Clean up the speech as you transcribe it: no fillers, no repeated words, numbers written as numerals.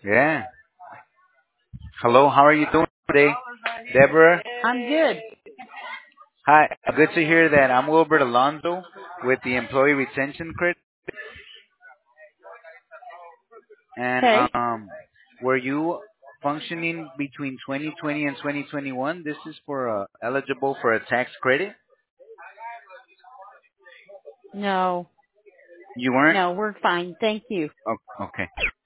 Yeah. Hello, how are you doing today? Deborah? I'm good. Hi. Good to hear that. I'm Wilbert Alonso with the Employee Retention Credit. And Okay. were you functioning between 2020 and 2021? This is for eligible for a tax credit. No, You weren't? no, we're fine. Thank you. Oh, okay.